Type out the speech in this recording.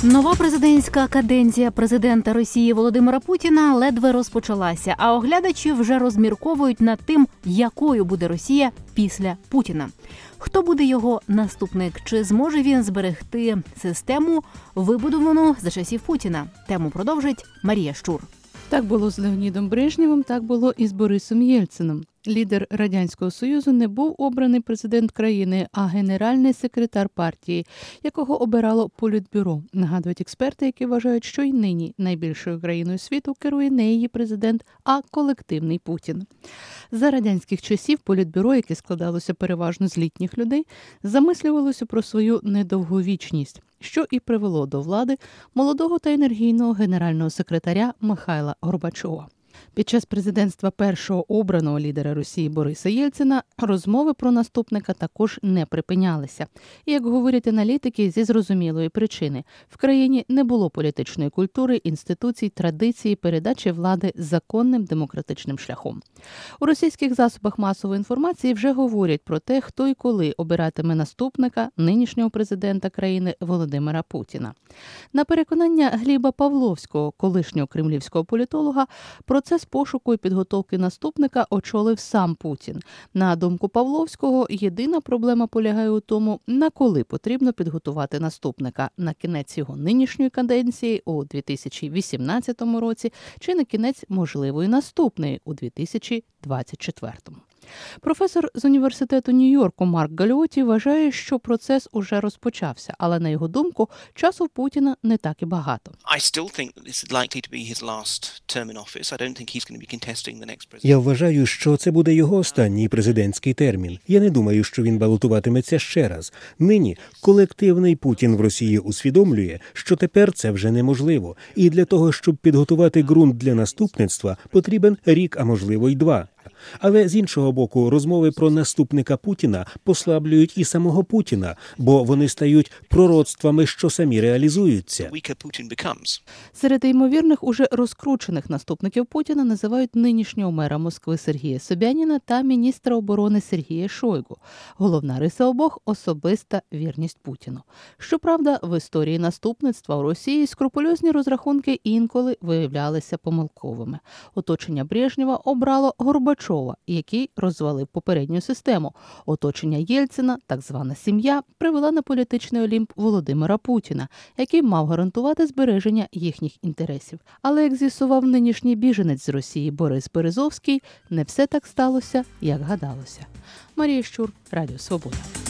Нова президентська каденція президента Росії Володимира Путіна ледве розпочалася, а оглядачі вже розмірковують над тим, якою буде Росія після Путіна. Хто буде його наступник? Чи зможе він зберегти систему, вибудовану за часів Путіна? Тему продовжить Марія Щур. Так було з Леонідом Брежнєвим, так було і з Борисом Єльцином. Лідер Радянського Союзу не був обраний президент країни, а генеральний секретар партії, якого обирало Політбюро. Нагадують експерти, які вважають, що й нині найбільшою країною світу керує не її президент, а колективний Путін. За радянських часів Політбюро, яке складалося переважно з літніх людей, замислювалося про свою недовговічність, що і привело до влади молодого та енергійного генерального секретаря Михайла Горбачова. Під час президентства першого обраного лідера Росії Бориса Єльцина розмови про наступника також не припинялися. І, як говорять аналітики, зі зрозумілої причини – в країні не було політичної культури, інституцій, традиції передачі влади законним демократичним шляхом. У російських засобах масової інформації вже говорять про те, хто і коли обиратиме наступника нинішнього президента країни Володимира Путіна. На переконання Гліба Павловського, колишнього кремлівського політолога, процес пошуку і підготовки наступника очолив сам Путін. На думку Павловського, єдина проблема полягає у тому, на коли потрібно підготувати наступника – на кінець його нинішньої каденції у 2018 році чи на кінець можливої наступної у 2024. Професор з університету Нью-Йорку Марк Галіоті вважає, що процес уже розпочався, але, на його думку, часу в Путіна не так і багато. Я вважаю, що це буде його останній президентський термін. Я не думаю, що він балотуватиметься ще раз. Нині колективний Путін в Росії усвідомлює, що тепер це вже неможливо. І для того, щоб підготувати ґрунт для наступництва, потрібен рік, а можливо й 2. Але з іншого боку, розмови про наступника Путіна послаблюють і самого Путіна, бо вони стають пророцтвами, що самі реалізуються. Серед ймовірних уже розкручених наступників Путіна називають нинішнього мера Москви Сергія Собяніна та міністра оборони Сергія Шойгу. Головна риса обох – особиста вірність Путіну. Щоправда, в історії наступництва у Росії скрупульозні розрахунки інколи виявлялися помилковими. Оточення Брежнєва обрало Горбачова, який розвалив попередню систему. Оточення Єльцина, так звана сім'я, привела на політичний олімп Володимира Путіна, який мав гарантувати збереження їхніх інтересів. Але, як з'ясував нинішній біженець з Росії Борис Березовський, не все так сталося, як гадалося. Марія Щур, Радіо Свобода.